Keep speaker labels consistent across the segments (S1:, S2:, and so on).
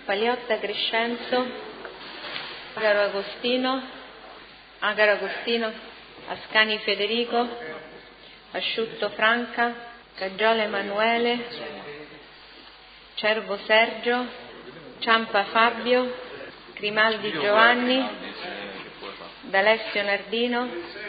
S1: Paliotta Crescenzo, Agaro Agostino, Ascani Federico, Asciutto Franca, Caggiola Emanuele, Cervo Sergio, Ciampa Fabio, Grimaldi Giovanni, D'Alessio Nardino,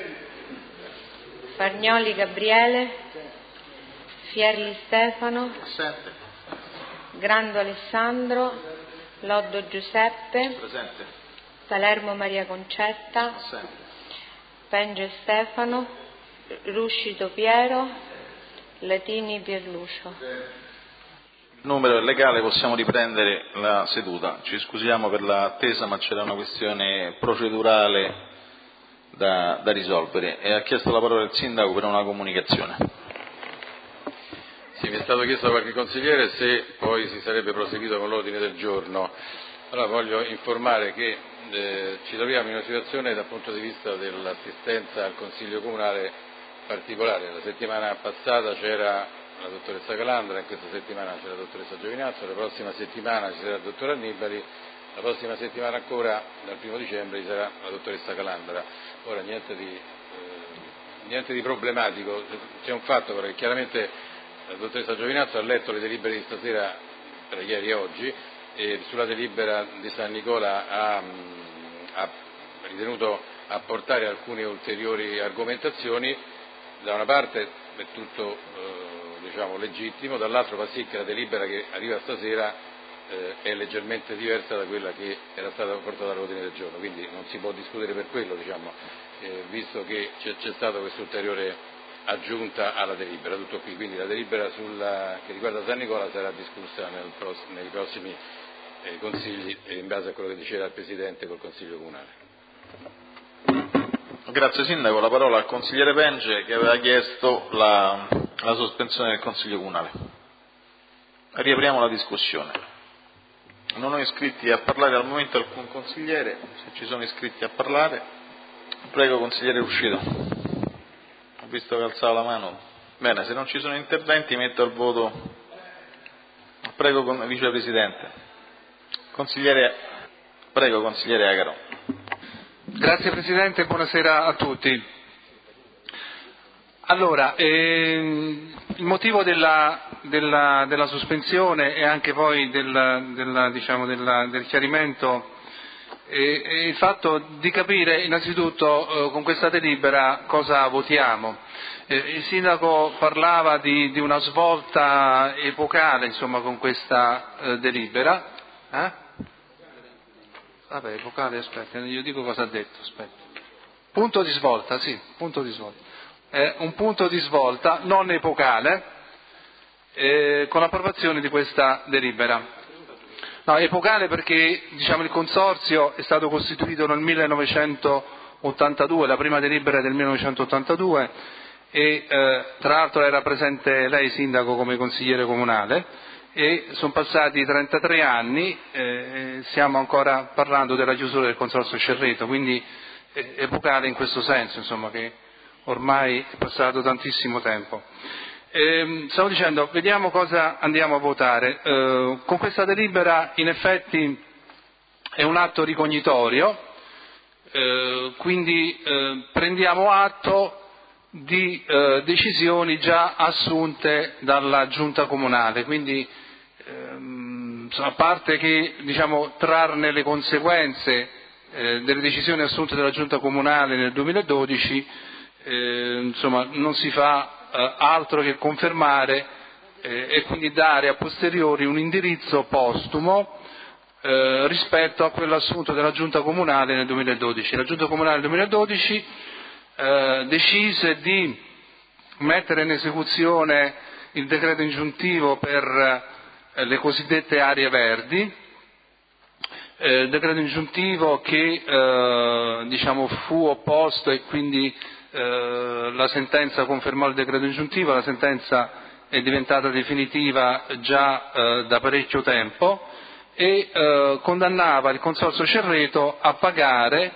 S1: Fargnoli Gabriele, Fierli Stefano, Grando Alessandro, Loddo Giuseppe, Palermo Maria Concetta, Penge Stefano, Ruscito Piero, Latini Pierlucio.
S2: Il numero è legale, possiamo riprendere la seduta. Ci scusiamo per l'attesa, ma c'era una questione procedurale da risolvere. E ha chiesto la parola il Sindaco per una comunicazione.
S3: Sì, mi è stato chiesto da qualche consigliere se poi si sarebbe proseguito con l'ordine del giorno. Allora voglio informare che ci troviamo in una situazione dal punto di vista dell'assistenza al Consiglio Comunale particolare. La settimana passata c'era la dottoressa Calandra, in questa settimana c'è la dottoressa Giovinazzo, la prossima settimana ci sarà il dottor Annibali, la prossima settimana ancora, dal 1° dicembre, ci sarà la dottoressa Calandra. Ora niente di problematico, c'è un fatto però che chiaramente la dottoressa Giovinazzo ha letto le delibere di stasera, tra ieri e oggi, e sulla delibera di San Nicola ha ritenuto apportare alcune ulteriori argomentazioni. Da una parte è tutto legittimo, dall'altro fa sì che la delibera che arriva stasera è leggermente diversa da quella che era stata portata all'ordine del giorno, quindi non si può discutere per quello, visto che c'è stata questa ulteriore aggiunta alla delibera, tutto qui. Quindi la delibera che riguarda San Nicola sarà discussa nei prossimi consigli, in base a quello che diceva il Presidente col Consiglio Comunale.
S2: Grazie Sindaco, la parola al consigliere Penge che aveva chiesto la sospensione del Consiglio Comunale. Riapriamo la discussione. Non ho iscritti a parlare al momento alcun consigliere, se ci sono iscritti a parlare, prego consigliere Ruscito. Ho visto che alzava la mano. Bene, se non ci sono interventi metto al voto. Prego vicepresidente. Prego consigliere Agaro.
S4: Grazie Presidente, buonasera a tutti. Allora, il motivo della sospensione e anche poi del chiarimento è il fatto di capire innanzitutto con questa delibera cosa votiamo. Il Sindaco parlava di una svolta epocale, con questa delibera. Vabbè, epocale, aspetta, io dico cosa ha detto, aspetta. Punto di svolta, sì, punto di svolta. Un punto di svolta non epocale con l'approvazione di questa delibera. No, epocale perché il consorzio è stato costituito nel 1982, la prima delibera del 1982 e tra l'altro era presente lei Sindaco come consigliere comunale. E sono passati 33 anni, stiamo ancora parlando della chiusura del Consorzio Cerreto, quindi epocale in questo senso, che ormai è passato tantissimo tempo. Stavo dicendo, vediamo cosa andiamo a votare. Con questa delibera in effetti è un atto ricognitorio, quindi prendiamo atto di decisioni già assunte dalla Giunta Comunale, quindi a parte che trarne le conseguenze delle decisioni assunte dalla Giunta Comunale nel 2012, non si fa altro che confermare e quindi dare a posteriori un indirizzo postumo rispetto a quello assunto dalla Giunta Comunale nel 2012. La Giunta Comunale nel 2012 decise di mettere in esecuzione il decreto ingiuntivo per le cosiddette aree verdi, decreto ingiuntivo che fu opposto e quindi la sentenza confermò il decreto ingiuntivo, la sentenza è diventata definitiva già da parecchio tempo e condannava il Consorzio Cerreto a pagare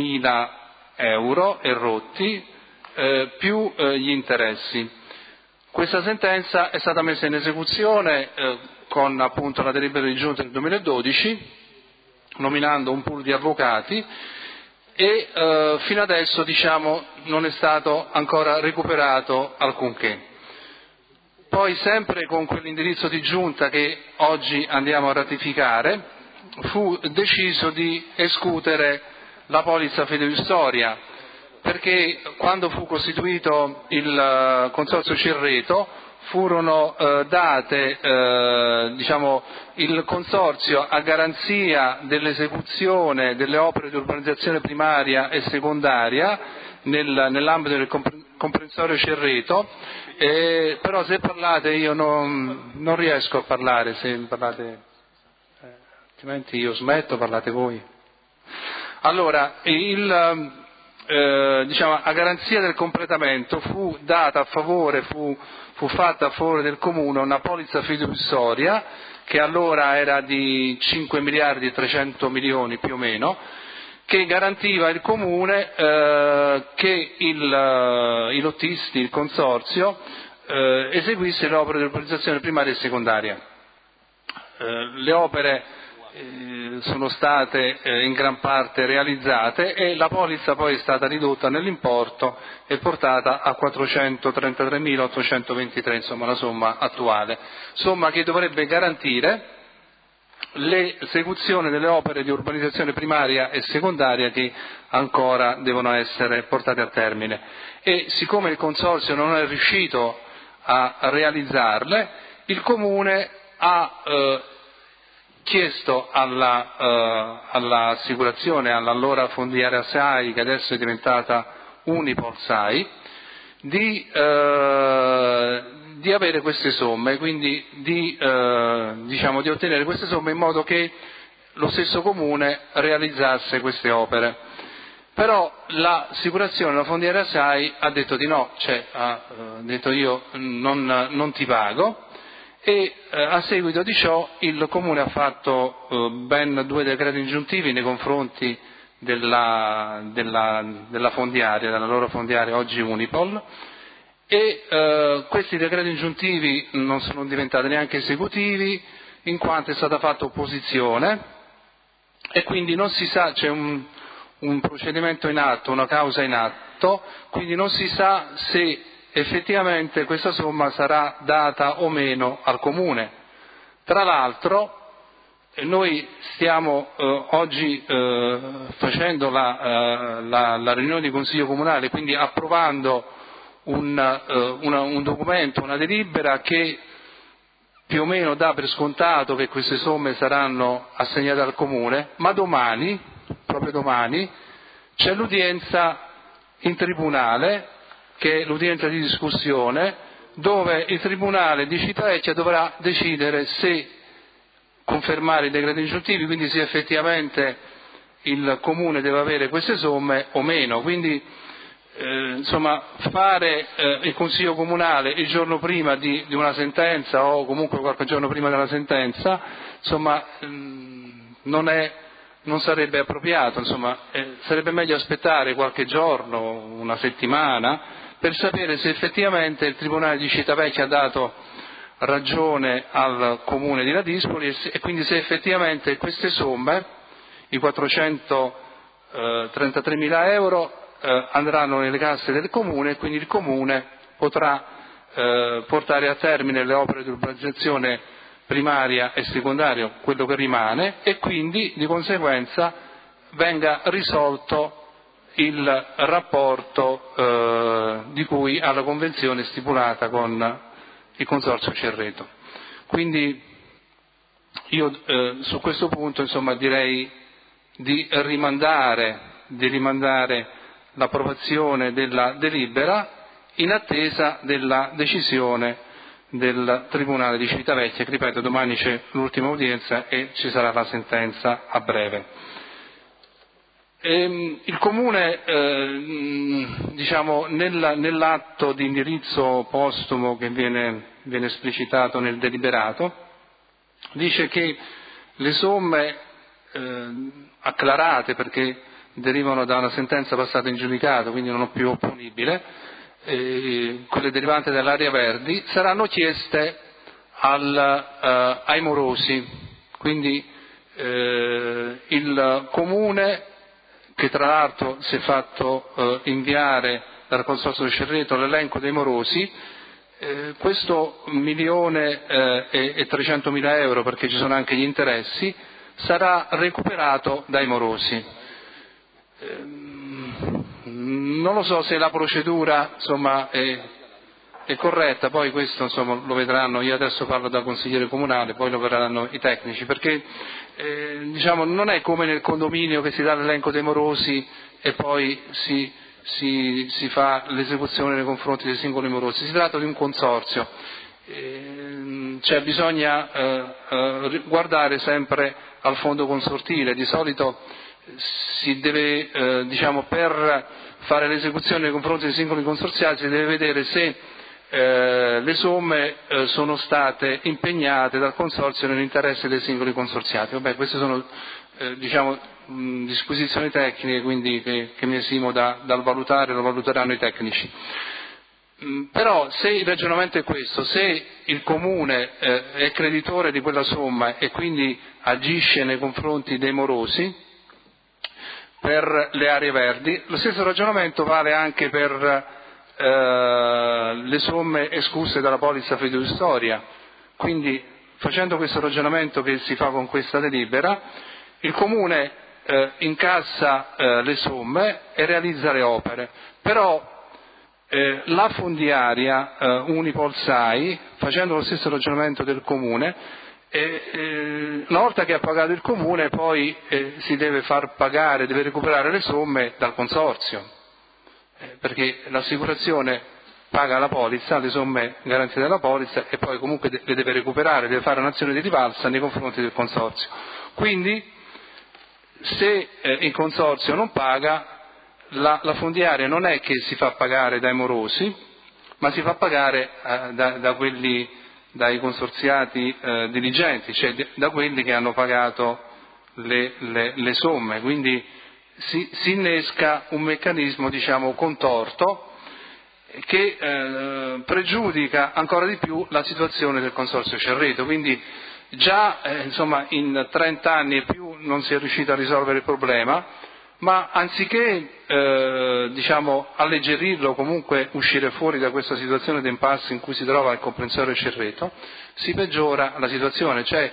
S4: 1.097.000 euro e rotti più gli interessi. Questa sentenza è stata messa in esecuzione con appunto la delibera di giunta del 2012, nominando un pool di avvocati, e fino adesso non è stato ancora recuperato alcunché. Poi, sempre con quell'indirizzo di giunta che oggi andiamo a ratificare, fu deciso di escutere la polizza fideiussoria, perché quando fu costituito il Consorzio Cerreto furono date il Consorzio a garanzia dell'esecuzione delle opere di urbanizzazione primaria e secondaria nell'ambito del comprensorio Cerreto, però se parlate io non riesco a parlare, se parlate, altrimenti io smetto, parlate voi. Allora, a garanzia del completamento fu data fu fatta a favore del Comune una polizza fideiussoria che allora era di 5 miliardi e 300 milioni più o meno, che garantiva il Comune che i lottisti, il Consorzio, eseguisse le opere di urbanizzazione primaria e secondaria. Le opere sono state in gran parte realizzate e la polizza poi è stata ridotta nell'importo e portata a 433.823, insomma la somma attuale, somma che dovrebbe garantire l'esecuzione delle opere di urbanizzazione primaria e secondaria che ancora devono essere portate a termine. E siccome il Consorzio non è riuscito a realizzarle, il Comune ha chiesto all'assicurazione, all'allora Fondiaria SAI, che adesso è diventata Unipol SAI, di avere queste somme, quindi di ottenere queste somme in modo che lo stesso Comune realizzasse queste opere. Però l'assicurazione, la Fondiaria SAI, ha detto di no, ha detto io non ti pago, e a seguito di ciò il Comune ha fatto ben 2 decreti ingiuntivi nei confronti della fondiaria, della loro fondiaria oggi Unipol, e questi decreti ingiuntivi non sono diventati neanche esecutivi in quanto è stata fatta opposizione e quindi non si sa, c'è un procedimento in atto, una causa in atto, quindi non si sa se effettivamente questa somma sarà data o meno al Comune. Tra l'altro noi stiamo oggi facendo la riunione di Consiglio Comunale, quindi approvando un documento, una delibera che più o meno dà per scontato che queste somme saranno assegnate al Comune, ma proprio domani, c'è l'udienza in tribunale, che è l'udienza di discussione, dove il Tribunale di Civitavecchia dovrà decidere se confermare i decreti ingiuntivi, quindi se effettivamente il Comune deve avere queste somme o meno. Quindi fare il Consiglio Comunale il giorno prima di una sentenza o comunque qualche giorno prima della sentenza, non sarebbe appropriato, sarebbe meglio aspettare qualche giorno, una settimana, per sapere se effettivamente il Tribunale di Civitavecchia ha dato ragione al Comune di Ladispoli e quindi se effettivamente queste somme, i 433.000 euro, andranno nelle casse del Comune e quindi il Comune potrà portare a termine le opere di urbanizzazione primaria e secondaria, quello che rimane, e quindi di conseguenza venga risolto il rapporto di cui alla convenzione stipulata con il Consorzio Cerreto. Quindi io su questo punto direi di rimandare l'approvazione della delibera in attesa della decisione del Tribunale di Civitavecchia, che ripeto domani c'è l'ultima udienza e ci sarà la sentenza a breve. Il Comune, nell'atto di indirizzo postumo che viene esplicitato nel deliberato, dice che le somme acclarate, perché derivano da una sentenza passata in giudicato, quindi non più opponibile, quelle derivanti dall'area verdi, saranno chieste ai morosi. Quindi il Comune, che tra l'altro si è fatto inviare dal Consorzio di Cerreto l'elenco dei morosi, questo 1.300.000 euro, perché ci sono anche gli interessi, sarà recuperato dai morosi. Non lo so se la procedura insomma è corretta, poi questo insomma lo vedranno, io adesso parlo da consigliere comunale, poi lo vedranno i tecnici, perché diciamo non è come nel condominio che si dà l'elenco dei morosi e poi si fa l'esecuzione nei confronti dei singoli morosi, si tratta di un consorzio, cioè bisogna guardare sempre al fondo consortile, di solito si deve diciamo per fare l'esecuzione nei confronti dei singoli consorziati si deve vedere se le somme sono state impegnate dal consorzio nell'interesse dei singoli consorziati. Vabbè, queste sono diciamo disposizioni tecniche, quindi che mi esimo dal valutare, lo valuteranno i tecnici. Però se il ragionamento è questo, se il Comune è creditore di quella somma e quindi agisce nei confronti dei morosi per le aree verdi, lo stesso ragionamento vale anche per le somme escluse dalla polizza fideiussoria. Quindi, facendo questo ragionamento che si fa con questa delibera, il Comune incassa le somme e realizza le opere, però la fondiaria Unipol-SAI, facendo lo stesso ragionamento del Comune, una volta che ha pagato il Comune poi si deve far pagare, deve recuperare le somme dal Consorzio, perché l'assicurazione paga la polizza, le somme garantite dalla polizza e poi comunque le deve recuperare, deve fare un'azione di rivalsa nei confronti del Consorzio. Quindi se il Consorzio non paga, la fondiaria non è che si fa pagare dai morosi, ma si fa pagare dai consorziati dirigenti, cioè da quelli che hanno pagato le somme. Quindi si innesca un meccanismo diciamo contorto che pregiudica ancora di più la situazione del Consorzio Cerreto. Quindi già insomma in 30 anni e più non si è riuscito a risolvere il problema, ma anziché diciamo alleggerirlo, comunque uscire fuori da questa situazione di impasse in cui si trova il comprensorio Cerreto, si peggiora la situazione, cioè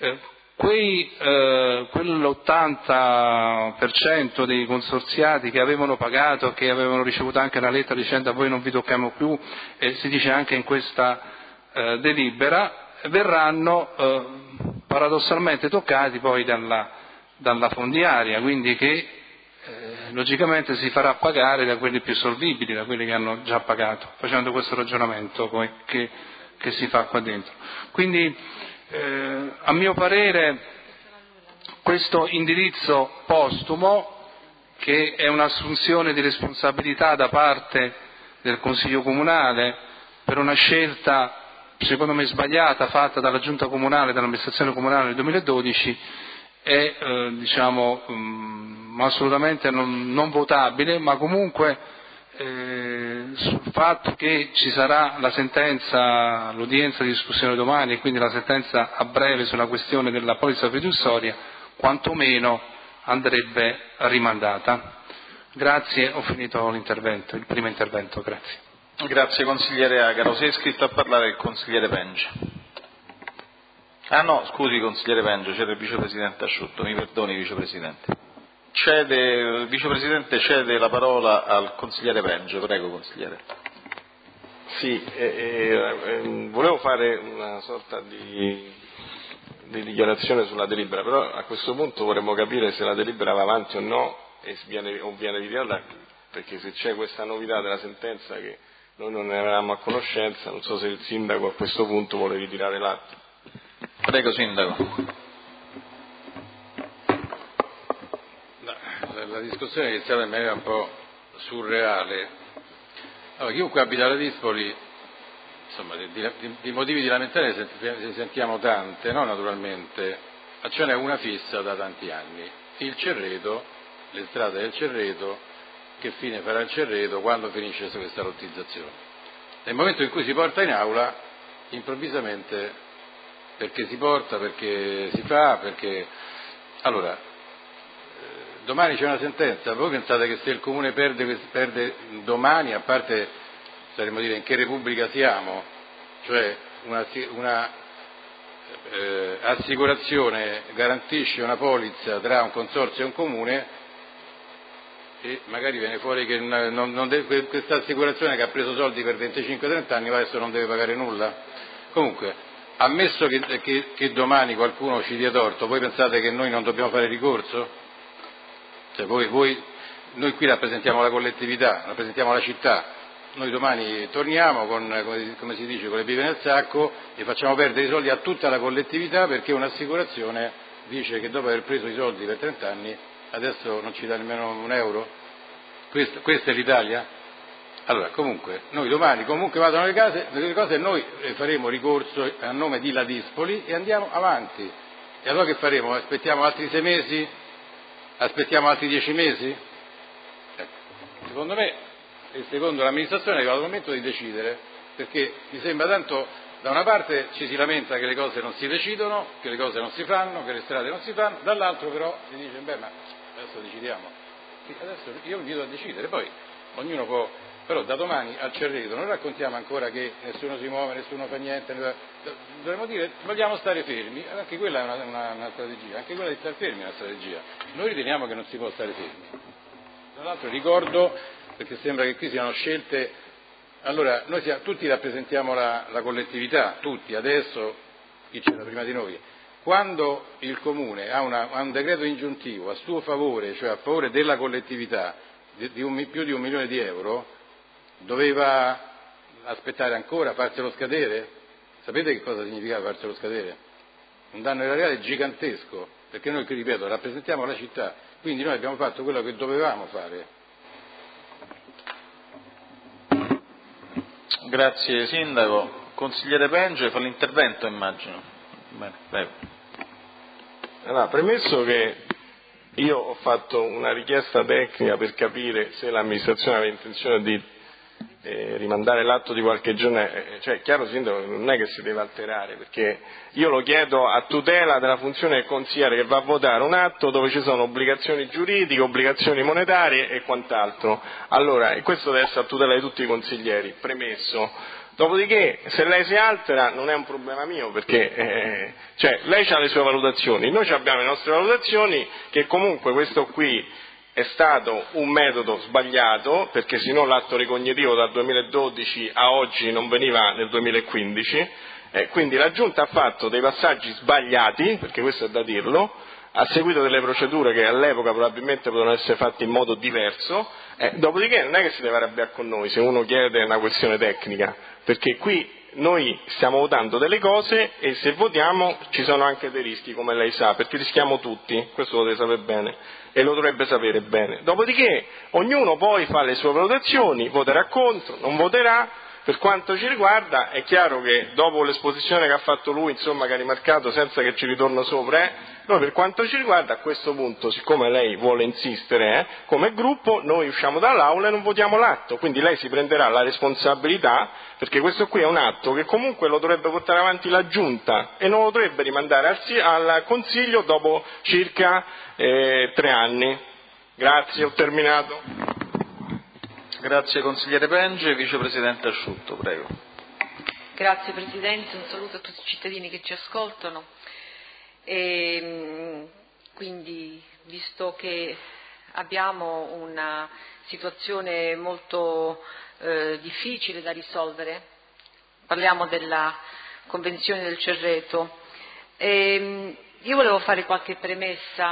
S4: quell'80% dei consorziati che avevano pagato, che avevano ricevuto anche una lettera dicendo a voi non vi tocchiamo più, e si dice anche in questa delibera, verranno paradossalmente toccati poi dalla fondiaria, quindi che logicamente si farà pagare da quelli più solvibili, da quelli che hanno già pagato, facendo questo ragionamento che si fa qua dentro. Quindi a mio parere questo indirizzo postumo, che è un'assunzione di responsabilità da parte del Consiglio Comunale per una scelta secondo me sbagliata fatta dalla Giunta Comunale, dall'amministrazione comunale nel 2012, è diciamo assolutamente non votabile, ma comunque sul fatto che ci sarà la sentenza, l'udienza di discussione domani e quindi la sentenza a breve sulla questione della polizza fideiussoria, quantomeno andrebbe rimandata. Grazie, ho finito l'intervento, il primo intervento, grazie.
S2: Grazie consigliere Agaro. Si è iscritto a parlare il consigliere Penge. Ah no, scusi consigliere Penge, c'era il vicepresidente Asciutto, mi perdoni vicepresidente. Il vicepresidente cede la parola al consigliere Penge, prego consigliere.
S5: Sì, volevo fare una sorta di dichiarazione sulla delibera, però a questo punto vorremmo capire se la delibera va avanti o no e viene ritirata, perché se c'è questa novità della sentenza che noi non ne eravamo a conoscenza, non so se il sindaco a questo punto vuole ritirare l'atto.
S2: Prego sindaco.
S3: La discussione iniziale in maniera un po' surreale. Allora, chiunque abita a Dispoli, insomma, di motivi di lamentare ne sentiamo tante, no? Naturalmente, ma ce n'è una fissa da tanti anni, il Cerreto, le strade del Cerreto, che fine farà il Cerreto quando finisce questa lottizzazione. Nel momento in cui si porta in aula, improvvisamente, perché si porta, perché si fa, perché... Allora, domani c'è una sentenza, voi pensate che se il Comune perde domani, a parte, saremmo dire, in che Repubblica siamo, cioè una assicurazione garantisce una polizza tra un consorzio e un comune e magari viene fuori che questa assicurazione che ha preso soldi per 25-30 anni adesso non deve pagare nulla? Comunque, ammesso che domani qualcuno ci dia torto, voi pensate che noi non dobbiamo fare ricorso? Cioè noi qui rappresentiamo la collettività, rappresentiamo la città, noi domani torniamo come si dice, con le pive nel sacco e facciamo perdere i soldi a tutta la collettività perché un'assicurazione dice che dopo aver preso i soldi per 30 anni adesso non ci dà nemmeno un euro? Questa è l'Italia? Allora, comunque, noi domani comunque vadano le cose e noi faremo ricorso a nome di Ladispoli e andiamo avanti. E allora che faremo? Aspettiamo altri 6 mesi? Aspettiamo altri 10 mesi? Secondo me e secondo l'amministrazione è arrivato il momento di decidere, perché mi sembra tanto, da una parte ci si lamenta che le cose non si decidono, che le cose non si fanno, che le strade non si fanno, dall'altro però si dice, ma adesso decidiamo. Sì, adesso io invito a decidere, poi ognuno può, però da domani al Cerreto non raccontiamo ancora che nessuno si muove, nessuno fa niente, dovremmo dire vogliamo stare fermi, anche quella è una strategia, anche quella di stare fermi è una strategia. Noi riteniamo che non si può stare fermi. Tra l'altro ricordo, perché sembra che qui siano scelte, allora noi tutti rappresentiamo la collettività, tutti, adesso chi c'era prima di noi, quando il Comune ha un decreto ingiuntivo a suo favore, cioè a favore della collettività, di più di 1 milione di euro, doveva aspettare ancora, farselo scadere? Sapete che cosa significa farselo scadere? Un danno erariale gigantesco, perché noi, ripeto, rappresentiamo la città, quindi noi abbiamo fatto quello che dovevamo fare.
S2: Grazie Sindaco. Consigliere Penge fa l'intervento, immagino. Bene, prego.
S5: Allora, premesso che io ho fatto una richiesta tecnica per capire se l'amministrazione aveva intenzione di rimandare l'atto di qualche giorno, cioè chiaro Sindaco non è che si deve alterare, perché io lo chiedo a tutela della funzione del consigliere che va a votare un atto dove ci sono obbligazioni giuridiche, obbligazioni monetarie e quant'altro. Allora, e questo deve essere a tutela di tutti i consiglieri, premesso. Dopodiché, se lei si altera non è un problema mio, perché cioè, lei ha le sue valutazioni, noi abbiamo le nostre valutazioni, che comunque questo qui è stato un metodo sbagliato, perché sennò l'atto ricognitivo dal 2012 a oggi non veniva nel 2015, quindi la Giunta ha fatto dei passaggi sbagliati, perché questo è da dirlo, ha seguito delle procedure che all'epoca probabilmente potevano essere fatte in modo diverso, dopodiché non è che si deve arrabbiare con noi se uno chiede una questione tecnica, perché qui noi stiamo votando delle cose e se votiamo ci sono anche dei rischi, come lei sa, perché rischiamo tutti, questo lo deve sapere bene e lo dovrebbe sapere bene. Dopodiché ognuno poi fa le sue valutazioni, voterà contro, non voterà. Per quanto ci riguarda è chiaro che dopo l'esposizione che ha fatto lui, insomma, che ha rimarcato senza che ci ritorno sopra, noi per quanto ci riguarda a questo punto, siccome lei vuole insistere, come gruppo noi usciamo dall'aula e non votiamo l'atto, quindi lei si prenderà la responsabilità, perché questo qui è un atto che comunque lo dovrebbe portare avanti la Giunta e non lo dovrebbe rimandare al Consiglio dopo circa 3 anni. Grazie, ho terminato.
S2: Grazie consigliere Penge. Vicepresidente Asciutto, prego.
S1: Grazie Presidente, un saluto a tutti i cittadini che ci ascoltano. Quindi, visto che abbiamo una situazione molto difficile da risolvere, parliamo della Convenzione del Cerreto, io volevo fare qualche premessa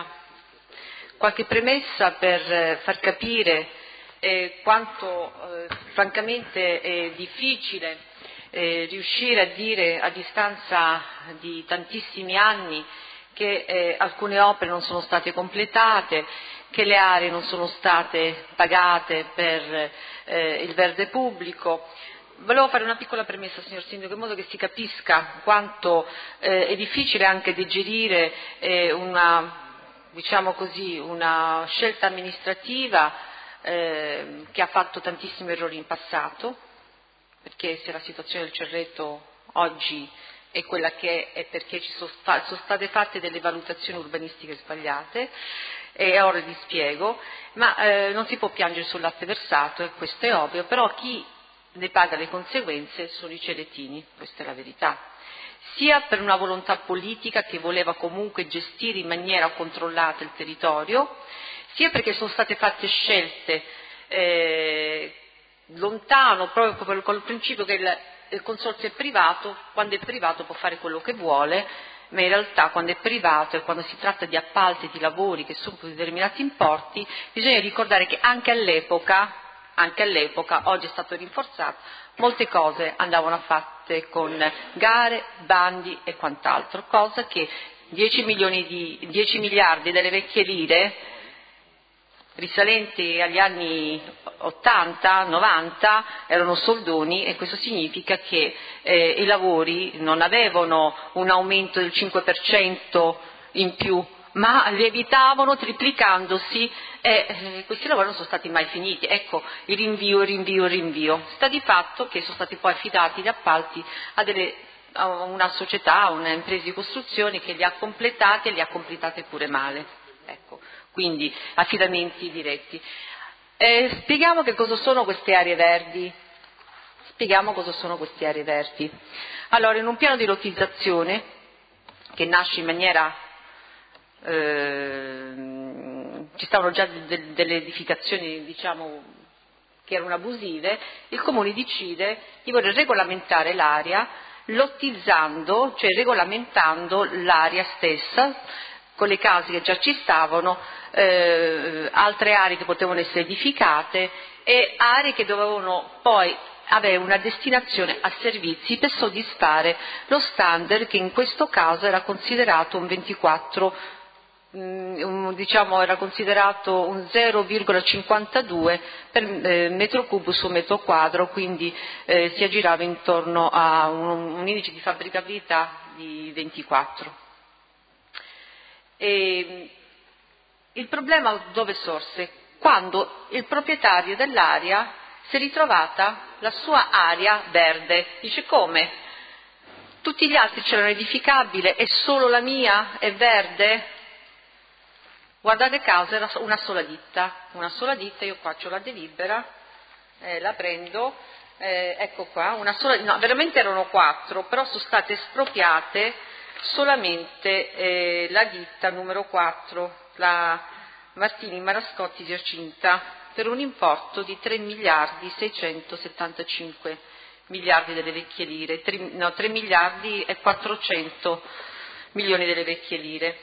S1: per far capire quanto francamente è difficile riuscire a dire a distanza di tantissimi anni che alcune opere non sono state completate, che le aree non sono state pagate per il verde pubblico. Volevo fare una piccola premessa, signor Sindaco, in modo che si capisca quanto è difficile anche digerire una scelta amministrativa che ha fatto tantissimi errori in passato, perché se la situazione del Cerreto oggi è quella che è perché sono state fatte delle valutazioni urbanistiche sbagliate, e ora vi spiego, ma non si può piangere sul latte versato, e questo è ovvio, però chi ne paga le conseguenze sono i ceretini, questa è la verità, sia per una volontà politica che voleva comunque gestire in maniera controllata il territorio, sia perché sono state fatte scelte lontano proprio col principio che il consorzio è privato, quando è privato può fare quello che vuole, ma in realtà quando è privato e quando si tratta di appalti, di lavori che sono di determinati importi, bisogna ricordare che anche all'epoca, oggi è stato rinforzato, molte cose andavano fatte con gare, bandi e quant'altro, cosa che 10 miliardi delle vecchie lire risalenti agli anni 80-90 erano soldoni, e questo significa che i lavori non avevano un aumento del 5% in più, ma lievitavano triplicandosi, e questi lavori non sono stati mai finiti. Ecco, il rinvio. Sta di fatto che sono stati poi affidati gli appalti a una società, a un'impresa di costruzione che li ha completati, e li ha completati pure male. Ecco, quindi affidamenti diretti. Spieghiamo che cosa sono queste aree verdi. Allora, in un piano di lottizzazione che nasce in maniera ci stavano già delle edificazioni, diciamo, che erano abusive, il Comune decide di voler regolamentare l'area lottizzando, cioè regolamentando l'area stessa, con le case che già ci stavano, altre aree che potevano essere edificate e aree che dovevano poi avere una destinazione a servizi per soddisfare lo standard che in questo caso era considerato un 24, era considerato un 0,52 per metro cubo su metro quadro, quindi si aggirava intorno a un indice di fabbricabilità di 24. E il problema dove sorse? Quando il proprietario dell'area si è ritrovata la sua area verde. Dice: come? Tutti gli altri c'erano edificabile e solo la mia è verde? Guardate caso, era una sola ditta, io qua ho la delibera, la prendo, ecco qua, veramente erano 4, però sono state espropriate solamente la ditta numero 4, la Martini Marascotti di Giacinta, per un importo di 3 miliardi 675 miliardi delle vecchie lire, 3 miliardi e 400 milioni delle vecchie lire.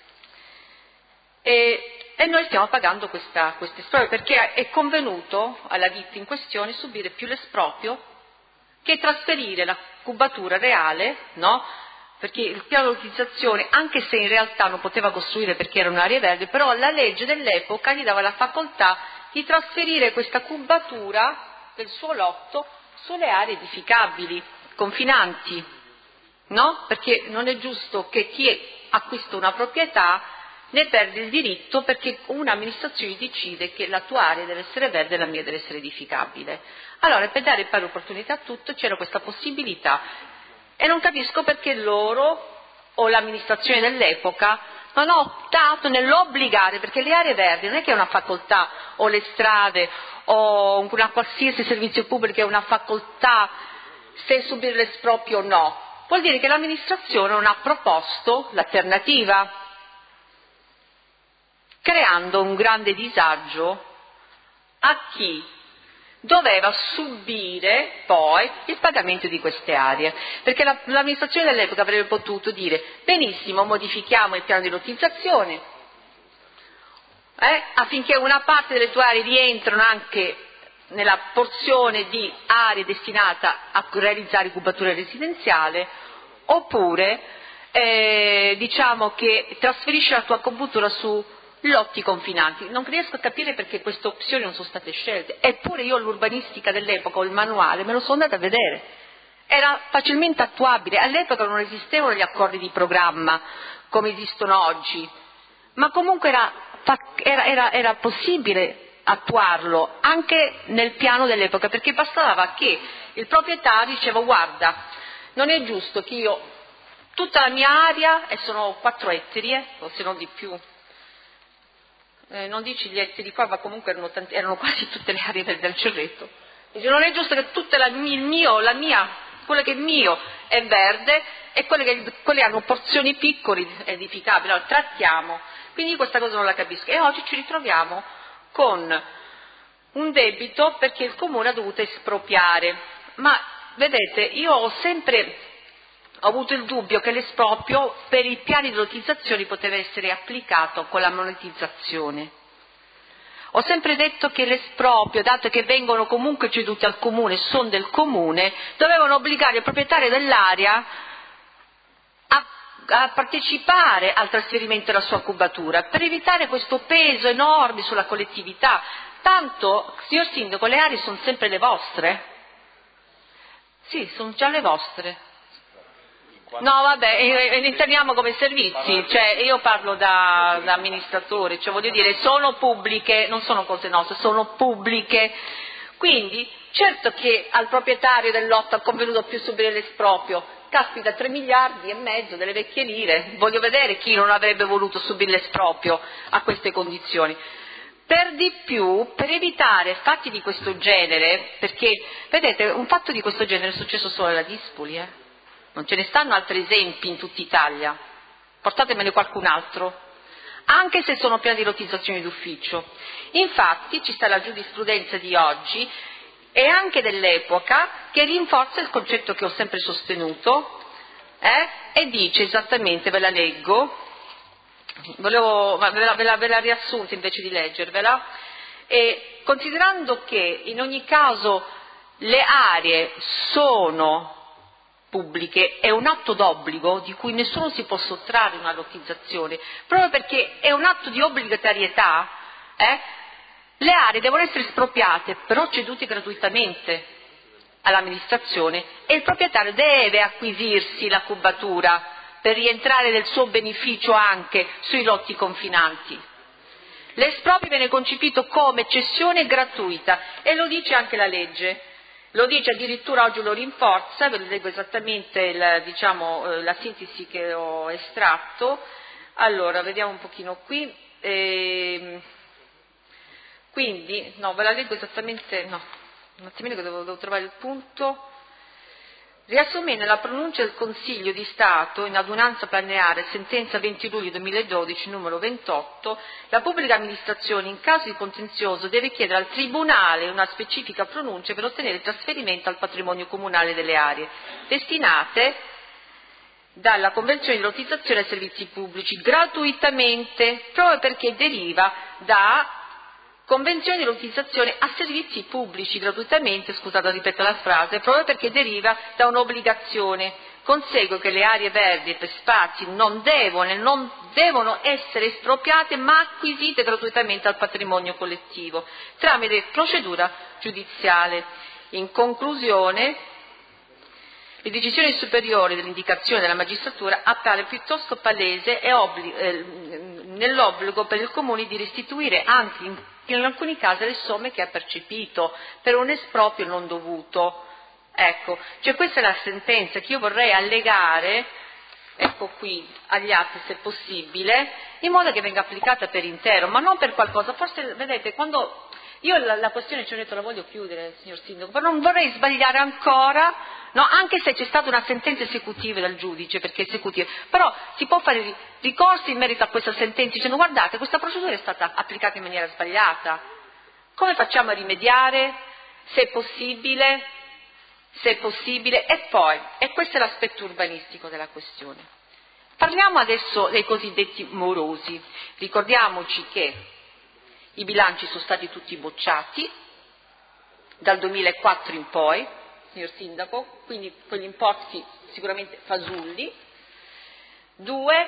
S1: E noi stiamo pagando queste esproprio, perché è convenuto alla ditta in questione subire più l'esproprio che trasferire la cubatura reale, no? Perché il piano di lottizzazione, anche se in realtà non poteva costruire perché era un'area verde, però la legge dell'epoca gli dava la facoltà di trasferire questa cubatura del suo lotto sulle aree edificabili, confinanti, no? Perché non è giusto che chi acquista una proprietà ne perde il diritto perché un'amministrazione decide che la tua area deve essere verde e la mia deve essere edificabile. Allora, per dare pari opportunità a tutto, c'era questa possibilità. E non capisco perché loro o l'amministrazione dell'epoca non ha optato nell'obbligare, perché le aree verdi non è che è una facoltà, o le strade o una qualsiasi servizio pubblico è una facoltà se subire l'esproprio o no. Vuol dire che l'amministrazione non ha proposto l'alternativa, creando un grande disagio a chi doveva subire poi il pagamento di queste aree, perché l'amministrazione dell'epoca avrebbe potuto dire: benissimo, modifichiamo il piano di lottizzazione affinché una parte delle tue aree rientrano anche nella porzione di aree destinata a realizzare cubatura residenziale, oppure diciamo che trasferisci la tua cubatura su lotti confinanti. Non riesco a capire perché queste opzioni non sono state scelte, eppure io l'urbanistica dell'epoca o il manuale me lo sono andata a vedere, era facilmente attuabile. All'epoca non esistevano gli accordi di programma come esistono oggi, ma comunque era possibile attuarlo anche nel piano dell'epoca, perché bastava che il proprietario diceva: guarda, non è giusto che io tutta la mia area, e sono 4 ettari, o se non di più, non dici gli ettari qua, ma comunque erano quasi tutte le aree del Cerreto, dice: non è giusto che tutta quello che è mio è verde e quelle hanno porzioni piccole edificabili, allora trattiamo. Quindi questa cosa non la capisco, e oggi ci ritroviamo con un debito perché il comune ha dovuto espropriare. Ma vedete, io ho sempre avuto il dubbio che l'esproprio per i piani di lottizzazione poteva essere applicato con la monetizzazione. Ho sempre detto che l'esproprio, dato che vengono comunque ceduti al comune, sono del comune, dovevano obbligare il proprietario dell'area a partecipare al trasferimento della sua cubatura, per evitare questo peso enorme sulla collettività. Tanto, signor Sindaco, le aree sono sempre le vostre? Sì, sono già le vostre. No, vabbè, intendiamo come servizi, cioè io parlo da amministratore, cioè voglio dire, sono pubbliche, non sono cose nostre, sono pubbliche. Quindi, certo che al proprietario del lotto ha convenuto più subire l'esproprio. Caspita, 3 miliardi e mezzo delle vecchie lire, voglio vedere chi non avrebbe voluto subire l'esproprio a queste condizioni. Per di più, per evitare fatti di questo genere, perché, vedete, un fatto di questo genere è successo solo alla Dispoli, non ce ne stanno altri esempi in tutta Italia, portatemene qualcun altro, anche se sono piani di lottizzazione d'ufficio. Infatti ci sta la giurisprudenza di oggi e anche dell'epoca che rinforza il concetto che ho sempre sostenuto, e dice esattamente, ve la leggo, ve la riassunta invece di leggervela, e considerando che in ogni caso le aree sono pubbliche, è un atto d'obbligo di cui nessuno si può sottrarre una lottizzazione, proprio perché è un atto di obbligatorietà, le aree devono essere espropriate, però cedute gratuitamente all'amministrazione, e il proprietario deve acquisirsi la cubatura per rientrare nel suo beneficio anche sui lotti confinanti. L'esproprio viene concepito come cessione gratuita, e lo dice anche la legge. Lo dice addirittura, oggi lo rinforza, ve lo leggo esattamente la sintesi che ho estratto. Allora, vediamo un pochino qui. Quindi, no, ve la leggo esattamente, no, un attimino che devo trovare il punto. Riassumendo la pronuncia del Consiglio di Stato in adunanza plenaria, sentenza 20 luglio 2012, numero 28, la pubblica amministrazione in caso di contenzioso deve chiedere al Tribunale una specifica pronuncia per ottenere il trasferimento al patrimonio comunale delle aree destinate dalla Convenzione di lottizzazione ai servizi pubblici gratuitamente, proprio perché deriva da Convenzione di lottizzazione a servizi pubblici gratuitamente, scusate, ripeto la frase, proprio perché deriva da un'obbligazione. Consegue che le aree verdi per spazi non devono essere espropriate ma acquisite gratuitamente al patrimonio collettivo tramite procedura giudiziale. In conclusione, le decisioni superiori dell'indicazione della magistratura appare piuttosto palese nell'obbligo per il Comune di restituire anche in alcuni casi le somme che ha percepito per un esproprio non dovuto. Ecco, cioè questa è la sentenza che io vorrei allegare, ecco qui, agli atti se possibile, in modo che venga applicata per intero, ma non per qualcosa. Forse, vedete, quando io la questione ci ho detto la voglio chiudere, signor Sindaco, però non vorrei sbagliare ancora, no, anche se c'è stata una sentenza esecutiva dal giudice, perché è esecutiva, però si può fare ricorsi in merito a questa sentenza dicendo: guardate, questa procedura è stata applicata in maniera sbagliata, come facciamo a rimediare, se è possibile, e questo è l'aspetto urbanistico della questione. Parliamo adesso dei cosiddetti morosi. Ricordiamoci che i bilanci sono stati tutti bocciati dal 2004 in poi, signor Sindaco, quindi quegli importi sicuramente fasulli. 2,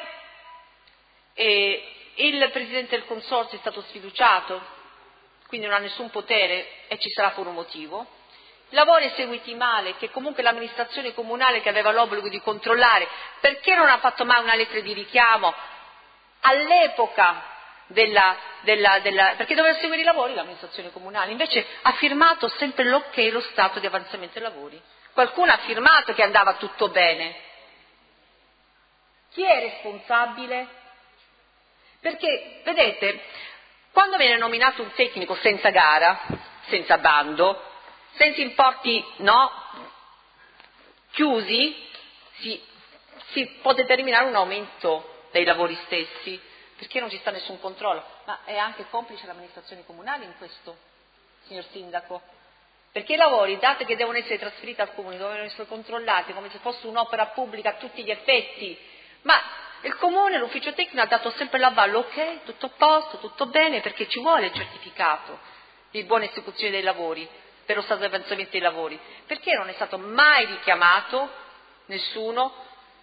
S1: il Presidente del Consorzio è stato sfiduciato, quindi non ha nessun potere e ci sarà pure un motivo. Lavori eseguiti male, che comunque l'amministrazione comunale, che aveva l'obbligo di controllare, perché non ha fatto mai una lettera di richiamo all'epoca perché doveva seguire i lavori l'amministrazione comunale, invece ha firmato sempre l'ok, lo stato di avanzamento dei lavori. Qualcuno ha firmato che andava tutto bene. Chi è responsabile? Perché, vedete, quando viene nominato un tecnico senza gara, senza bando, senza importi chiusi, si può determinare un aumento dei lavori stessi, perché non ci sta nessun controllo. Ma è anche complice l'amministrazione comunale in questo, signor Sindaco? Perché i lavori, dato che devono essere trasferiti al comune, devono essere controllati come se fosse un'opera pubblica a tutti gli effetti, ma il comune, l'ufficio tecnico ha dato sempre l'avallo, ok, tutto a posto, tutto bene, perché ci vuole il certificato di buona esecuzione dei lavori, per lo stato di avanzamento dei lavori. Perché non è stato mai richiamato nessuno?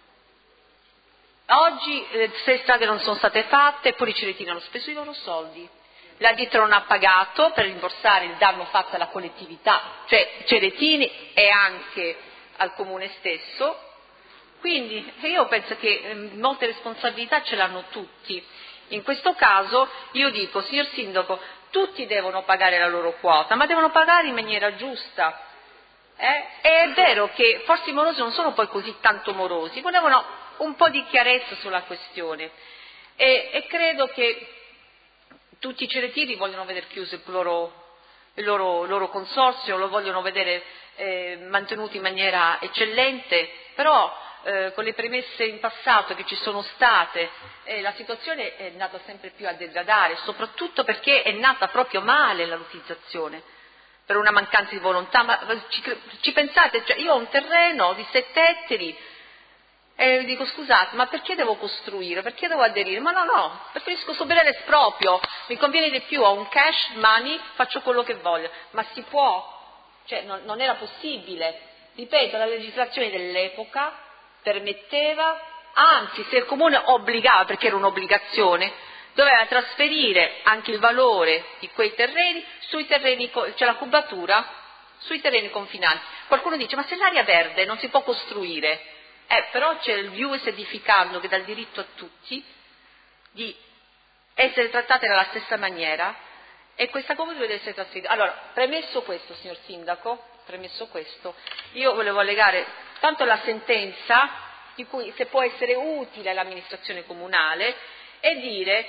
S1: Oggi 6 strade non sono state fatte, eppure ci ritirano spesso i loro soldi. La ditta non ha pagato per rimborsare il danno fatto alla collettività, cioè Ceretini e anche al comune stesso. Quindi io penso che molte responsabilità ce l'hanno tutti. In questo caso io dico, signor Sindaco, tutti devono pagare la loro quota, ma devono pagare in maniera giusta. E è vero che forse i morosi non sono poi così tanto morosi, volevano un po' di chiarezza sulla questione e credo che tutti i ceretini vogliono vedere chiuso il loro consorzio, lo vogliono vedere mantenuto in maniera eccellente, però con le premesse in passato che ci sono state, la situazione è andata sempre più a degradare, soprattutto perché è nata proprio male la lottizzazione, per una mancanza di volontà. Ma ci pensate? Cioè, io ho un terreno di 7 ettari e dico, scusate, ma perché devo costruire? Perché devo aderire? Ma no, preferisco subire l'esproprio, mi conviene di più, ho un cash money, faccio quello che voglio. Ma si può? Cioè, non era possibile. Ripeto, la legislazione dell'epoca permetteva, anzi se il comune obbligava, perché era un'obbligazione, doveva trasferire anche il valore di quei terreni sui terreni, cioè la cubatura, sui terreni confinanti. Qualcuno dice, ma se l'area verde non si può costruire, però c'è il ius edificando che dà il diritto a tutti di essere trattate nella stessa maniera e questa comunità deve essere trasferita. Allora, premesso questo, signor Sindaco, io volevo allegare tanto la sentenza di cui se può essere utile all'amministrazione comunale e dire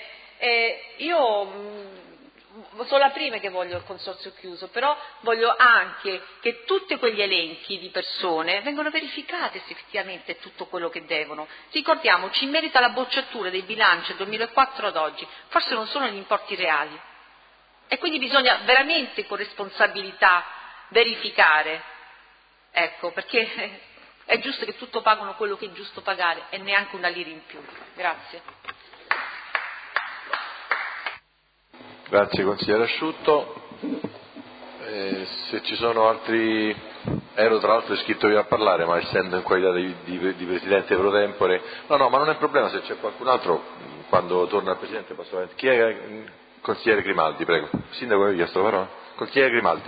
S1: io sono la prima che voglio il consorzio chiuso, però voglio anche che tutti quegli elenchi di persone vengano verificate se effettivamente è tutto quello che devono. Ricordiamoci, in merito alla bocciatura dei bilanci del 2004 ad oggi, forse non sono gli importi reali e quindi bisogna veramente con responsabilità verificare, ecco, perché è giusto che tutto pagano quello che è giusto pagare e neanche una lira in più. Grazie.
S6: Grazie consigliere Asciutto. Se ci sono altri, ero tra l'altro iscritto io a parlare, ma essendo in qualità di Presidente pro tempore, no, ma non è un problema se c'è qualcun altro, quando torna il Presidente passo avanti. Chi è? Consigliere Grimaldi, prego. Sindaco, avevi chiesto la parola? Consigliere Grimaldi.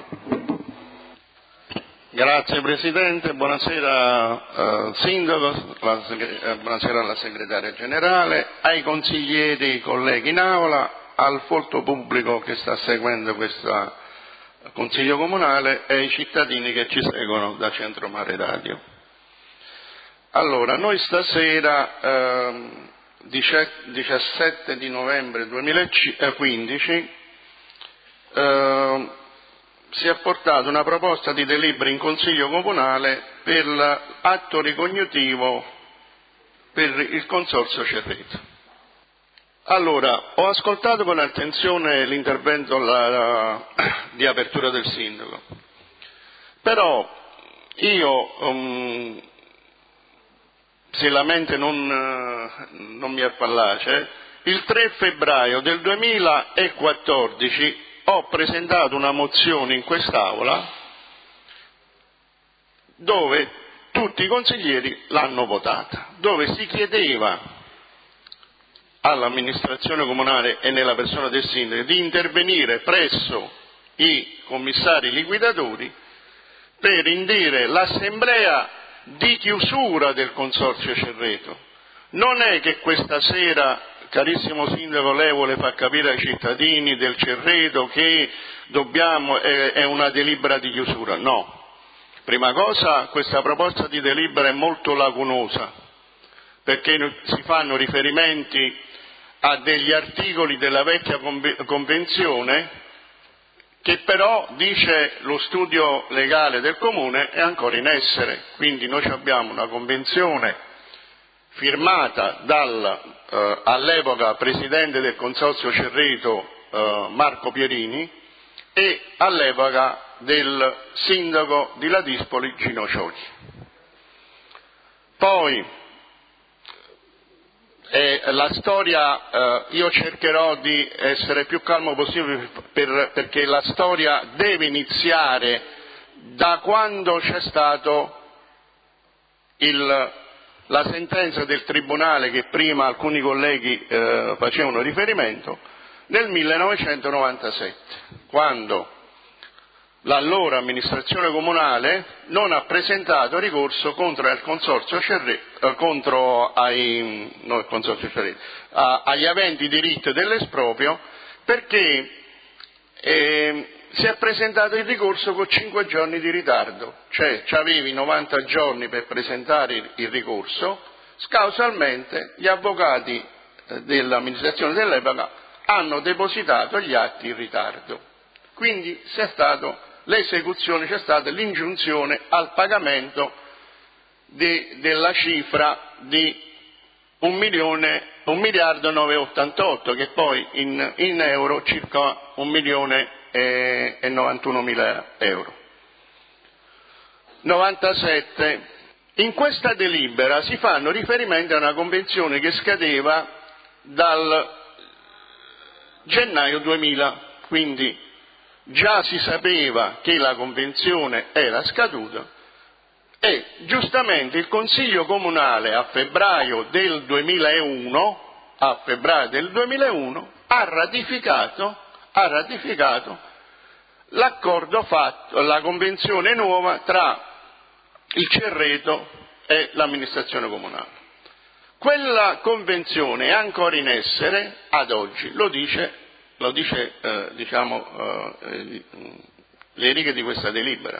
S7: Grazie Presidente, buonasera Sindaco, buonasera alla Segretaria Generale, ai consiglieri, colleghi in Aula, al folto pubblico che sta seguendo questo Consiglio Comunale e ai cittadini che ci seguono da Centro Mare Radio. Allora, noi stasera, 17 di novembre 2015, si è portata una proposta di delibera in Consiglio Comunale per l'atto ricognitivo per il Consorzio Cerreto. Allora, ho ascoltato con attenzione l'intervento di apertura del Sindaco, però io, se la mente non mi affallace, il 3 febbraio del 2014 ho presentato una mozione in quest'Aula dove tutti i consiglieri l'hanno votata, dove si chiedeva all'amministrazione comunale e nella persona del sindaco di intervenire presso i commissari liquidatori per indire l'assemblea di chiusura del Consorzio Cerreto. Non è che questa sera carissimo Sindaco, lei vuole far capire ai cittadini del Cerreto che è una delibera di chiusura. No. Prima cosa, questa proposta di delibera è molto lacunosa, perché si fanno riferimenti a degli articoli della vecchia convenzione che però, dice lo studio legale del Comune, è ancora in essere. Quindi noi abbiamo una convenzione firmata dal all'epoca Presidente del Consorzio Cerreto Marco Pierini e all'epoca del Sindaco di Ladispoli Gino Cioli. Poi la storia, io cercherò di essere più calmo possibile perché la storia deve iniziare da quando c'è stato la sentenza del Tribunale che prima alcuni colleghi facevano riferimento, nel 1997, quando l'allora amministrazione comunale non ha presentato ricorso contro il Consorzio Cerreto, agli aventi diritto dell'esproprio, perché si è presentato il ricorso con 5 giorni di ritardo, cioè avevi 90 giorni per presentare il ricorso, causalmente gli avvocati dell'amministrazione dell'epoca hanno depositato gli atti in ritardo, quindi c'è stata l'ingiunzione al pagamento della cifra di 1.988.000, che poi in euro circa 1.091.000 euro. 97. In questa delibera si fanno riferimento a una convenzione che scadeva dal gennaio 2000, quindi già si sapeva che la convenzione era scaduta e giustamente il Consiglio Comunale a febbraio del 2001 ha ratificato l'accordo fatto, la convenzione nuova tra il Cerreto e l'amministrazione comunale. Quella convenzione è ancora in essere ad oggi, lo dice le righe di questa delibera.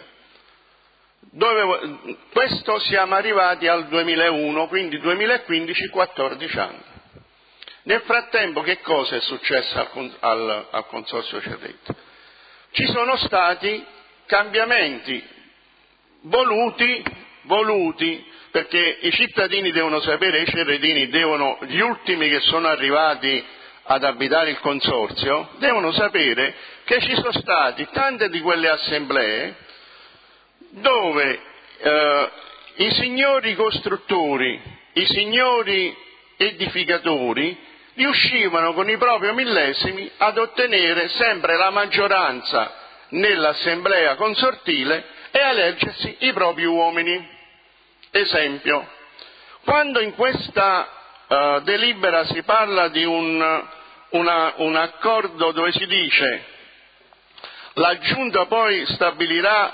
S7: Questo siamo arrivati al 2001, quindi 2015, 14 anni. Nel frattempo che cosa è successo al Consorzio Cerreto? Ci sono stati cambiamenti voluti perché i cittadini devono sapere, i cerretini gli ultimi che sono arrivati ad abitare il Consorzio, devono sapere che ci sono stati tante di quelle assemblee dove i signori costruttori, i signori edificatori riuscivano con i propri millesimi ad ottenere sempre la maggioranza nell'assemblea consortile e a eleggersi i propri uomini. Esempio, quando in questa delibera si parla di un accordo dove si dice la Giunta poi stabilirà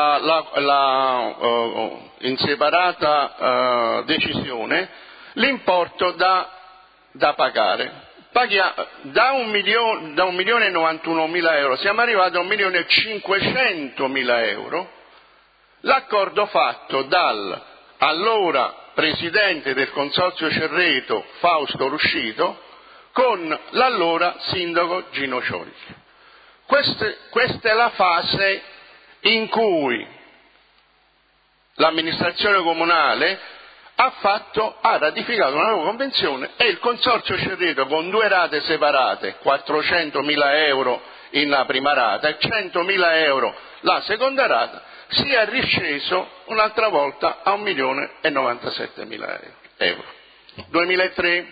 S7: in separata decisione l'importo da pagare. Da 1.091.000 euro siamo arrivati a 1.500.000 euro, l'accordo fatto dal allora Presidente del Consorzio Cerreto Fausto Ruscito con l'allora Sindaco Gino Cioli. Questa è la fase in cui l'amministrazione comunale ha ratificato una nuova convenzione e il Consorzio Cerreto con 2 rate separate, 400.000 euro in la prima rata e 100.000 euro la seconda rata, si è risceso un'altra volta a 1.097.000 euro. 2003.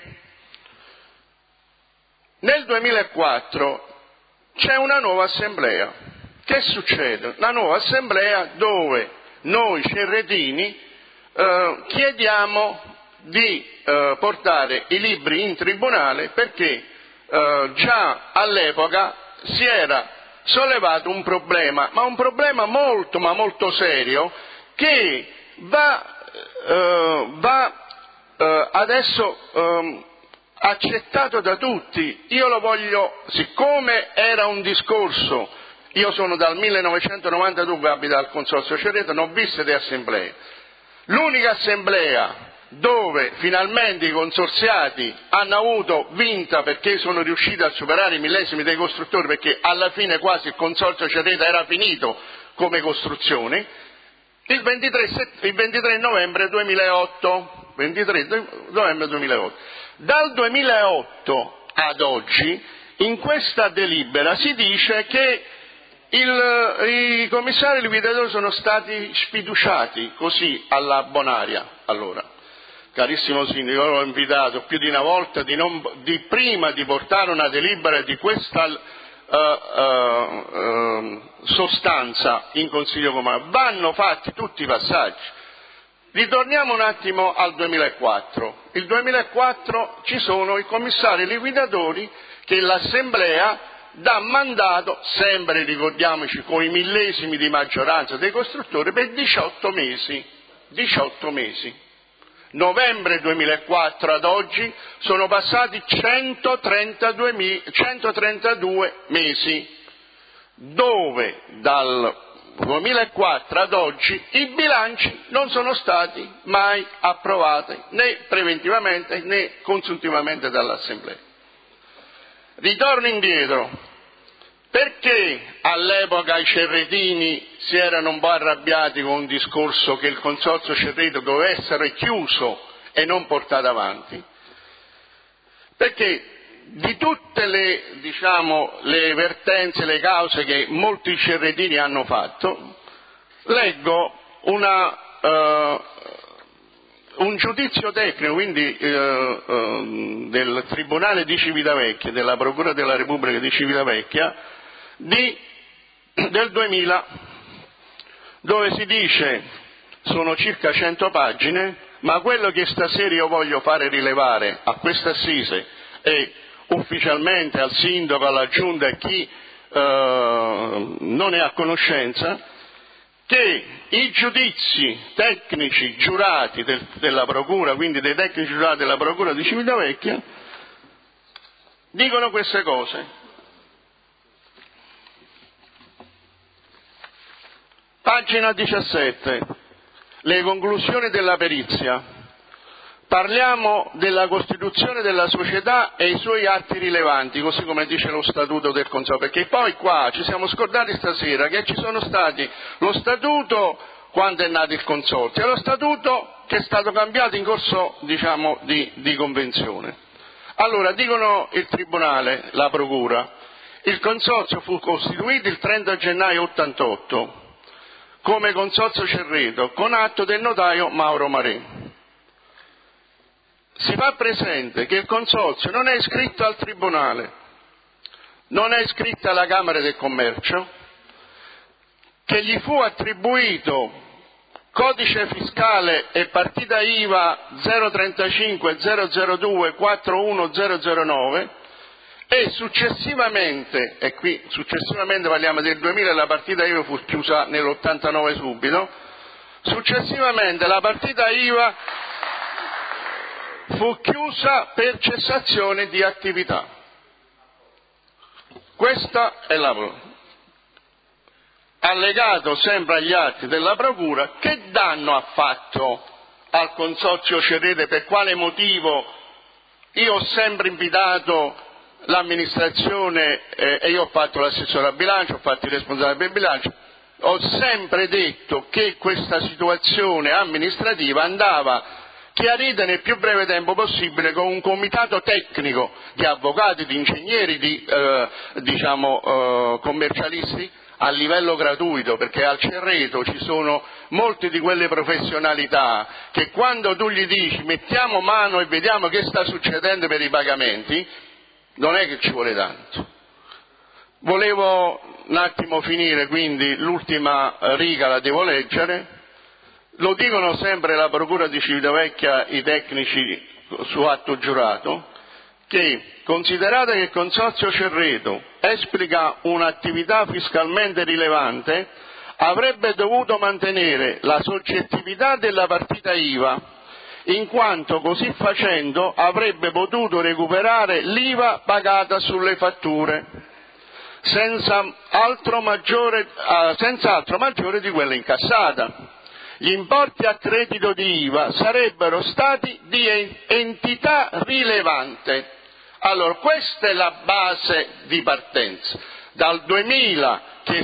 S7: Nel 2004 c'è una nuova assemblea. Che succede? La nuova assemblea dove noi cerretini chiediamo di portare i libri in tribunale perché già all'epoca si era sollevato un problema, ma un problema molto ma molto serio che va adesso accettato da tutti. Io lo voglio, siccome era un discorso, io sono dal 1992 abito al Consorzio Cerreto, non ho visto le assemblee. L'unica assemblea dove finalmente i consorziati hanno avuto vinta perché sono riusciti a superare i millesimi dei costruttori, perché alla fine quasi il Consorzio Cerreto era finito come costruzione, il 23 novembre 2008. 23 novembre 2008. Dal 2008 ad oggi, in questa delibera si dice che i commissari liquidatori sono stati sfiduciati così alla bonaria. Allora, carissimo sindaco, l'ho invitato più di una volta di prima di portare una delibera di questa sostanza in Consiglio Comunale. Vanno fatti tutti i passaggi. Ritorniamo un attimo al 2004. Il 2004 ci sono i commissari liquidatori che l'Assemblea dà mandato, sempre ricordiamoci con i millesimi di maggioranza dei costruttori, per 18 mesi. 18 mesi. Novembre 2004 ad oggi sono passati 132 mesi, dove dal 2004 ad oggi i bilanci non sono stati mai approvati né preventivamente né consuntivamente dall'Assemblea. Ritorno indietro. Perché all'epoca i cerretini si erano un po' arrabbiati con un discorso che il Consorzio Cerreto doveva essere chiuso e non portato avanti? Perché di tutte le vertenze, le cause che molti cerretini hanno fatto, leggo un giudizio tecnico, quindi del Tribunale di Civitavecchia, della Procura della Repubblica di Civitavecchia, del 2000, dove si dice, sono circa 100 pagine, ma quello che stasera io voglio fare rilevare a questa assise e ufficialmente al sindaco, alla giunta e chi non è a conoscenza, che i giudizi tecnici giurati della Procura, quindi dei tecnici giurati della Procura di Civitavecchia, dicono queste cose. Pagina 17, le conclusioni della perizia. Parliamo della costituzione della società e i suoi atti rilevanti, così come dice lo statuto del Consorzio, perché poi qua ci siamo scordati stasera che ci sono stati lo statuto quando è nato il Consorzio e lo statuto che è stato cambiato in corso, di convenzione. Allora, dicono il Tribunale, la Procura, il Consorzio fu costituito il 30 gennaio 88 come Consorzio Cerreto con atto del notaio Mauro Marè. Si fa presente che il Consorzio non è iscritto al Tribunale, non è iscritto alla Camera del Commercio, che gli fu attribuito codice fiscale e partita IVA 035 002 41009 e successivamente, e qui successivamente parliamo del 2000, la partita IVA fu chiusa nell'89 subito, successivamente la partita IVA fu chiusa per cessazione di attività. Questa è la allegato sempre agli atti della Procura. Che danno ha fatto al Consorzio Cerreto? Per quale motivo? Io ho sempre invitato l'amministrazione e io ho fatto l'assessore al bilancio, ho fatto il responsabile del bilancio, ho sempre detto che questa situazione amministrativa andava chiarita nel più breve tempo possibile con un comitato tecnico di avvocati, di ingegneri, di commercialisti a livello gratuito, perché al Cerreto ci sono molte di quelle professionalità che quando tu gli dici mettiamo mano e vediamo che sta succedendo per i pagamenti, non è che ci vuole tanto. Volevo un attimo finire, quindi l'ultima riga la devo leggere. Lo dicono sempre la Procura di Civitavecchia, i tecnici su atto giurato, che considerato che il Consorzio Cerreto esplica un'attività fiscalmente rilevante, avrebbe dovuto mantenere la soggettività della partita IVA in quanto così facendo avrebbe potuto recuperare l'IVA pagata sulle fatture, senz'altro maggiore di quella incassata. Gli importi a credito di IVA sarebbero stati di entità rilevante. Allora, questa è la base di partenza. Dal 2000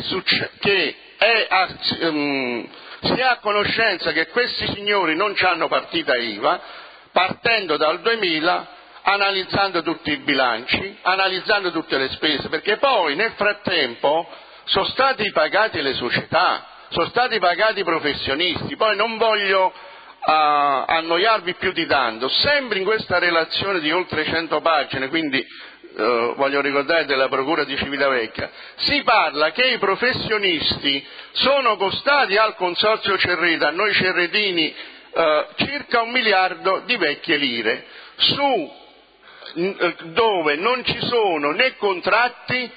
S7: si è a conoscenza che questi signori non hanno partita IVA, partendo dal 2000, analizzando tutti i bilanci, analizzando tutte le spese, perché poi nel frattempo sono stati pagati le società, sono stati pagati i professionisti. Poi non voglio annoiarvi più di tanto, sempre in questa relazione di oltre 100 pagine, quindi voglio ricordare della Procura di Civitavecchia, si parla che i professionisti sono costati al Consorzio Cerreto, a noi cerretini, circa 1 miliardo di vecchie lire, dove non ci sono né contratti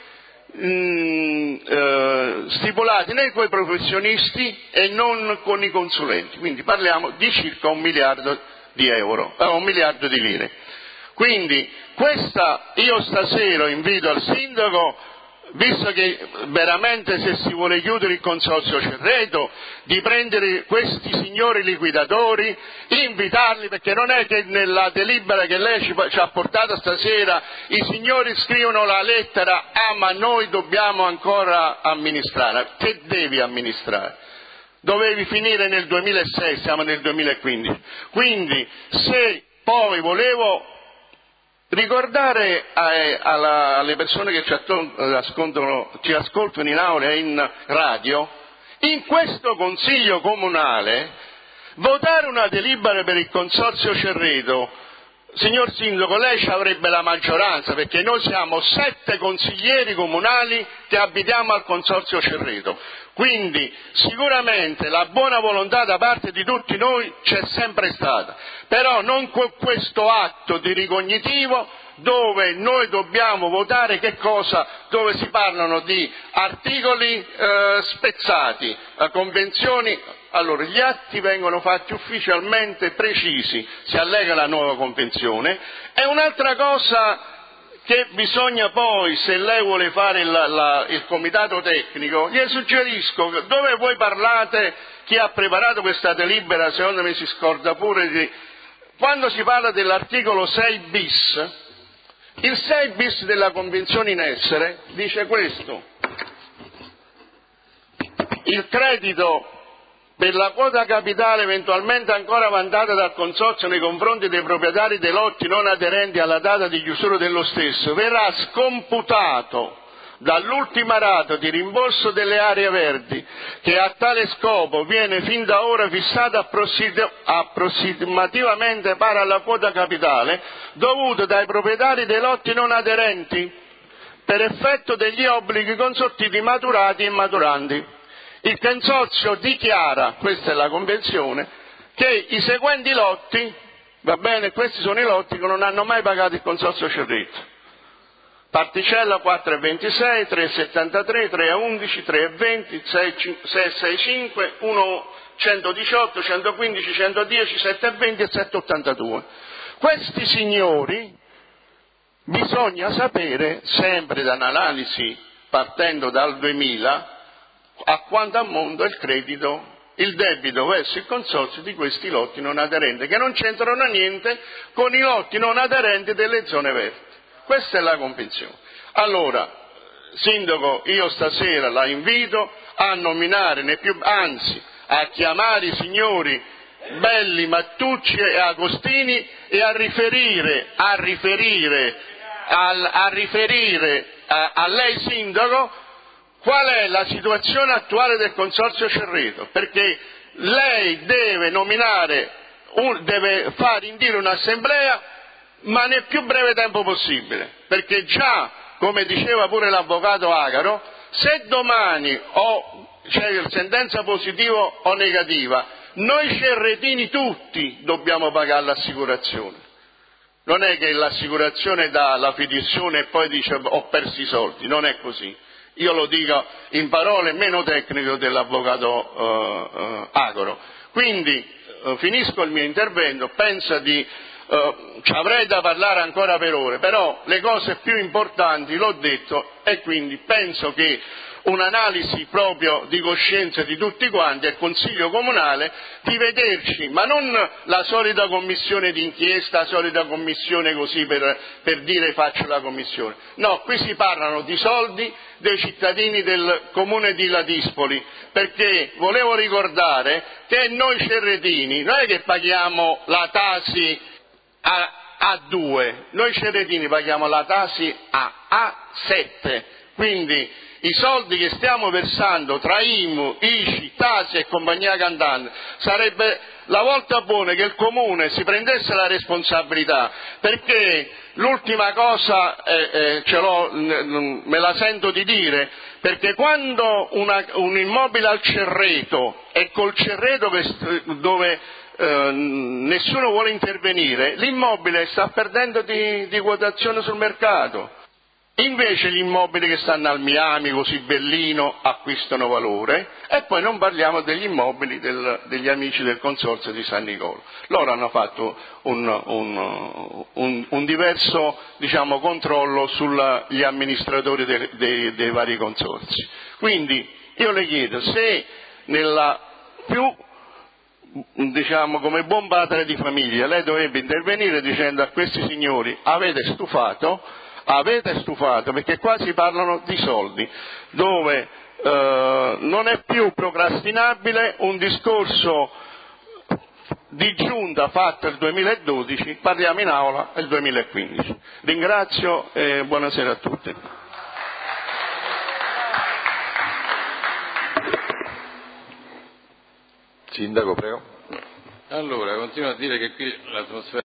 S7: stipulati né con i professionisti e non con i consulenti, quindi parliamo di circa 1 miliardo di euro, 1 miliardo di lire. Quindi io stasera invito al sindaco, visto che veramente se si vuole chiudere il Consorzio Cerreto, di prendere questi signori liquidatori, invitarli, perché non è che nella delibera che lei ci ha portato stasera i signori scrivono la lettera: ah, ma noi dobbiamo ancora amministrare. Che devi amministrare? Dovevi finire nel 2006, siamo nel 2015. Quindi se poi volevo ricordare alle persone che ci ascoltano in aula e in radio, in questo Consiglio Comunale, votare una delibera per il Consorzio Cerreto, signor Sindaco, lei ci avrebbe la maggioranza, perché noi siamo 7 consiglieri comunali che abitiamo al Consorzio Cerreto. Quindi sicuramente la buona volontà da parte di tutti noi c'è sempre stata, però non con questo atto di ricognitivo dove noi dobbiamo votare che cosa? Dove si parlano di articoli spezzati, convenzioni. Allora, gli atti vengono fatti ufficialmente precisi, si allega la nuova convenzione. E un'altra cosa che bisogna poi, se lei vuole fare il comitato tecnico, gli suggerisco, dove voi parlate, chi ha preparato questa delibera, secondo me si scorda pure quando si parla dell'articolo 6 bis, il 6 bis della convenzione in essere dice questo: il credito per la quota capitale eventualmente ancora vantata dal Consorzio nei confronti dei proprietari dei lotti non aderenti alla data di chiusura dello stesso verrà scomputato dall'ultima rata di rimborso delle aree verdi, che a tale scopo viene fin da ora fissata approssimativamente pari alla quota capitale dovuta dai proprietari dei lotti non aderenti per effetto degli obblighi consortiti maturati e maturanti. Il Consorzio dichiara, questa è la convenzione, che i seguenti lotti, va bene, questi sono i lotti che non hanno mai pagato il Consorzio Cerreto: particella 4,26, 3,73, 3,11, 3,20, 6,65, 1,118, 115, 110, 7,20 e 7,82. Questi signori, bisogna sapere, sempre da un'analisi partendo dal 2000, a quanto ammonta il credito, il debito verso il Consorzio di questi lotti non aderenti, che non c'entrano niente con i lotti non aderenti delle zone verdi. Questa è la convenzione. Allora, Sindaco, io stasera la invito a nominare, anzi a chiamare i signori Belli, Mattucci e Agostini e a riferire a lei, Sindaco, qual è la situazione attuale del Consorzio Cerreto, perché lei deve deve far indire un'assemblea, ma nel più breve tempo possibile, perché già, come diceva pure l'avvocato Agaro, se domani c'è sentenza positiva o negativa, noi cerretini tutti dobbiamo pagare l'assicurazione. Non è che l'assicurazione dà la fiduzione e poi dice ho perso i soldi, non è così. Io lo dico in parole meno tecniche dell'avvocato Agaro. Quindi finisco il mio intervento, penso ci avrei da parlare ancora per ore, però le cose più importanti l'ho detto e quindi penso che un'analisi proprio di coscienza di tutti quanti al Consiglio Comunale di vederci, ma non la solita commissione d'inchiesta, la solita commissione così per dire faccio la commissione. No, qui si parlano di soldi dei cittadini del comune di Ladispoli, perché volevo ricordare che noi cerretini non è che paghiamo la Tasi a 2, noi cerretini paghiamo la Tasi a A7, quindi i soldi che stiamo versando tra IMU, ICI, Tasi e compagnia cantante, sarebbe la volta buona che il Comune si prendesse la responsabilità, perché l'ultima cosa me la sento di dire, perché quando un immobile al Cerreto e col Cerreto dove nessuno vuole intervenire, l'immobile sta perdendo di quotazione sul mercato. Invece gli immobili che stanno al Miami, così bellino, acquistano valore, e poi non parliamo degli immobili degli amici del Consorzio di San Nicola. Loro hanno fatto un diverso, controllo sugli amministratori dei vari consorzi. Quindi io le chiedo se nella più come buon padre di famiglia lei dovrebbe intervenire dicendo a questi signori avete stufato, perché qua si parlano di soldi, dove non è più procrastinabile un discorso di giunta fatto nel 2012, parliamo in aula nel 2015. Ringrazio e buonasera a tutti.
S6: Sindaco, prego.
S3: Allora, continuo a dire che qui l'atmosfera